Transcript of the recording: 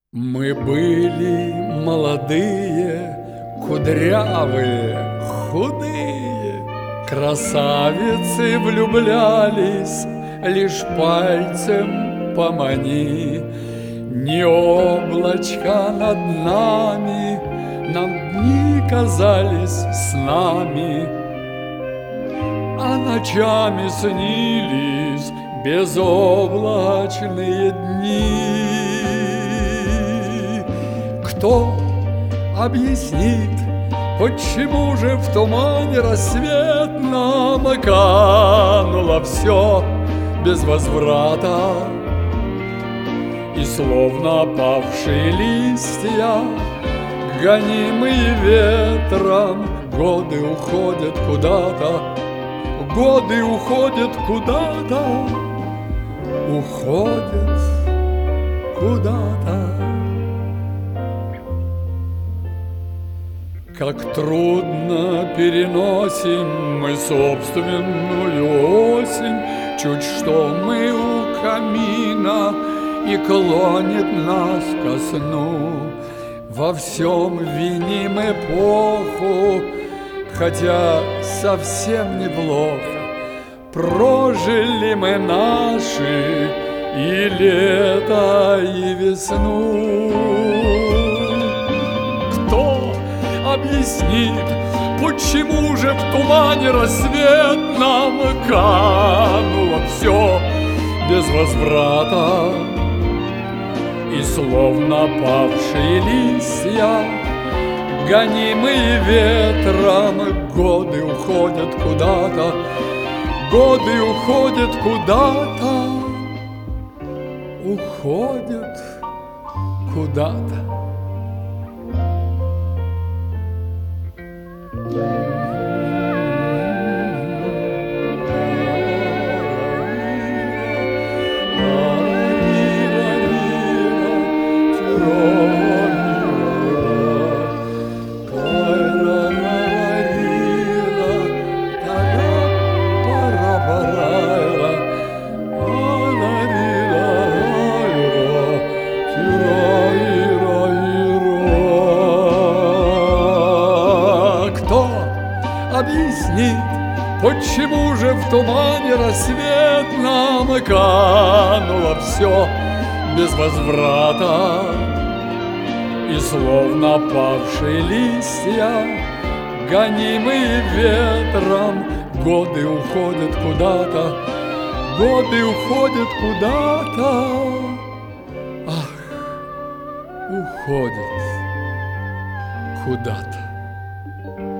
Мы были молодые, кудрявые, худые, красавицы влюблялись, лишь пальцем помани. Не облачко над нами, нам дни казались снами, а ночами снились безоблачные дни. Кто объяснит, почему же в тумане рассветном кануло все без возврата? И словно опавшие листья, гонимые ветром, годы уходят куда-то, годы уходят куда-то, уходят куда-то. Как трудно переносим мы собственную осень, чуть что мы у камина, и клонит нас ко сну. Во всем виним эпоху, хотя совсем неплохо прожили мы наши и лето, и весну. Кто объяснит, почему же в тумане рассветном кануло все без возврата? И словно павшие листья, гонимые ветром, годы уходят куда-то, годы уходят куда-то, уходят куда-то. Объяснит, почему же в тумане рассветном кануло все без возврата? И словно павшие листья, гонимые ветром, годы уходят куда-то, годы уходят куда-то. Ах, уходят куда-то.